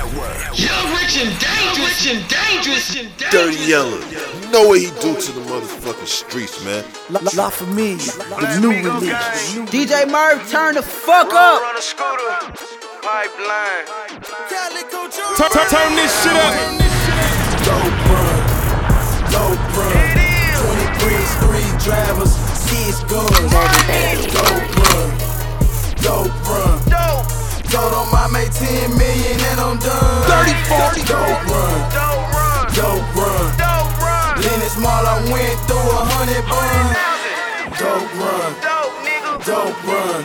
Young, rich, and dangerous. Dirty Yellow. You know what he do to the motherfucking streets, man. La for me, the new release. DJ Murph, turn the fuck up. Pipeline. Turn this shit up. Dope run. 23, 3 drivers, 6 guns. Dope run. Told them I made 10 million and I'm done. 30, 40. Dope run. Lenny Small, I went through 100 buns. Dope run. Dope run.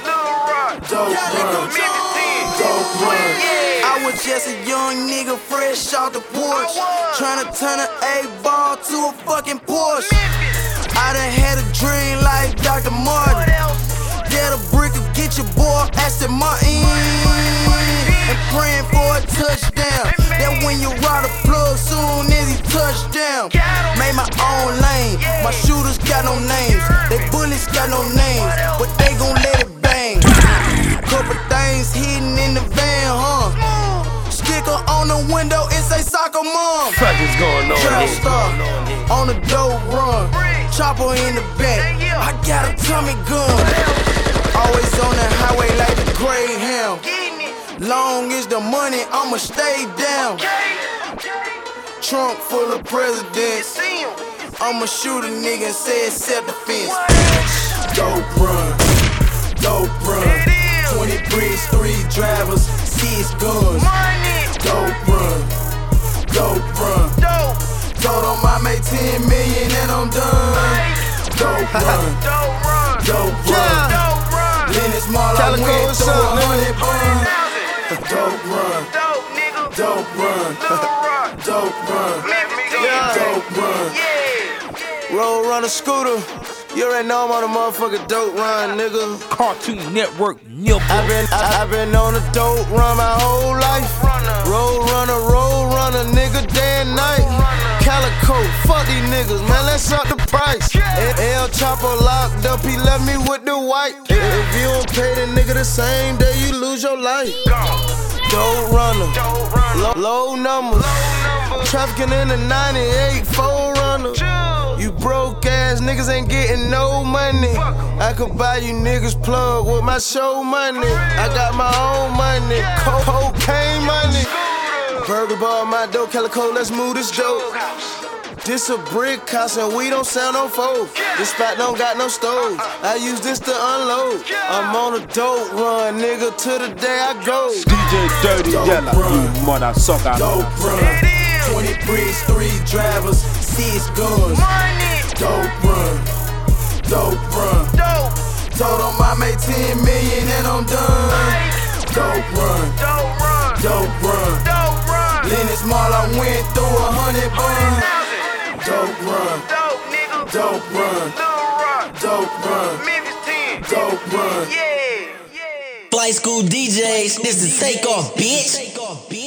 I was just a young nigga fresh off the porch, tryna turn an A-ball to a fucking Porsche. I done had a dream like Dr. Martin. Get a brick or get your boy Aston Martin. And praying for a touchdown. That when you ride a plug, soon as he touchdown. Made my own lane. My shooters got no names. They bullets got no names, but they gon' let it bang. Couple things hidden in the van, huh? Sticker on the window, it say soccer mom. What is going on Trap here? star on the dope run. Chopper in the back. I got a Tommy gun. Always on the highway like the Greyhound. Long as the money, I'ma stay down. Trunk full of presidents. I'ma shoot a nigga and say it's self-defense. Dope run. 23, 3 drivers, 6 guns. Dope run. Told them I made 10 million and I'm done. Dope run. Lenny Small, I went through 100 buns. Dope run. Roll runner scooter. You already know I'm on a motherfucking dope run, nigga. Cartoon Network, nibble. I've been on a dope run my whole life. Roll runner, nigga, day and night. Calico, fuck these niggas, man, let's up the price. El Chapo locked up, he left me with the white. If you don't pay the nigga the same day, you lose your life. Dope runner, low numbers. Trafficking in the 98 4Runner. You broke ass niggas ain't getting no money. I could buy you niggas plug with my show money. I got my own money, cocaine money. Burger bar, my dope, Calico, let's move this dope. This a brick house and we don't sell no foes. This spot don't got no stove. I use this to unload. I'm on a dope run, nigga, till the day I go. DJ Dirty Yellow, you mother sucker. Dope run. 23, 3 drivers, 6 guns. Dope run. Told them I made 10 million and I'm done. Dope run. Lenny Small, I went through 100 buns. Dope run. Flight School DJs, this is Takeoff, bitch.